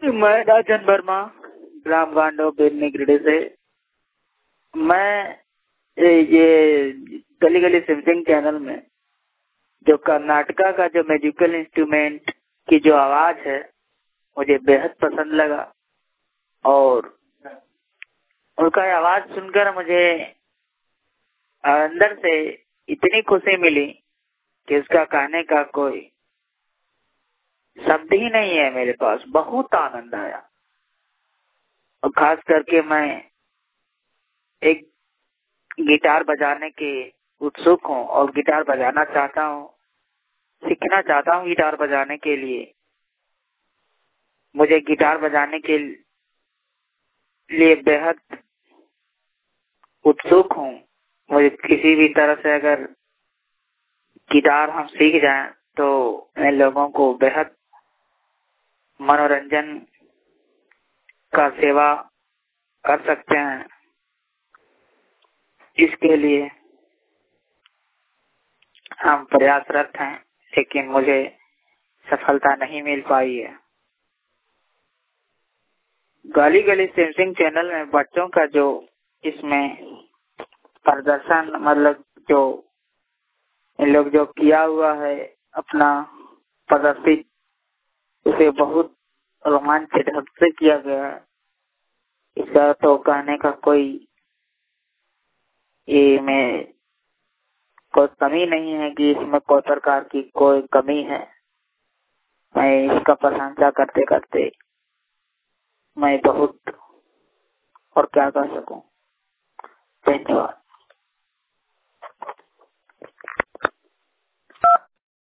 मैं राजन वर्मा, ग्राम गांडो बेलनी गिरडी से। मैं ये गली गली सिमसिंग चैनल में जो कर्नाटका का जो म्यूजिकल इंस्ट्रूमेंट की जो आवाज है मुझे बेहद पसंद लगा और उनका आवाज सुनकर मुझे अंदर से इतनी खुशी मिली कि उसका कहने का कोई शब्द ही नहीं है मेरे पास। बहुत आनंद आया और खास करके मैं एक गिटार बजाने के उत्सुक हूँ और गिटार बजाना चाहता हूँ, सीखना चाहता हूँ। गिटार बजाने के लिए मुझे गिटार बजाने के लिए बेहद उत्सुक हूँ। मुझे किसी भी तरह से अगर गिटार हम सीख जाएं तो इन लोगों को बेहद मनोरंजन का सेवा कर सकते हैं। इसके लिए हम प्रयासरत हैं, लेकिन मुझे सफलता नहीं मिल पाई है। गली गली सिमसिंग चैनल में बच्चों का जो इसमें प्रदर्शन मतलब जो इन लोग जो किया हुआ है अपना प्रदर्शित, उसे बहुत रोमांचित ढंग से किया गया है। इसका तो कहने का कोई कोई कमी नहीं है कि इसमें कोई प्रकार की कोई कमी है। मैं इसका प्रशंसा करते करते मैं बहुत और क्या कह सकूं। धन्यवाद।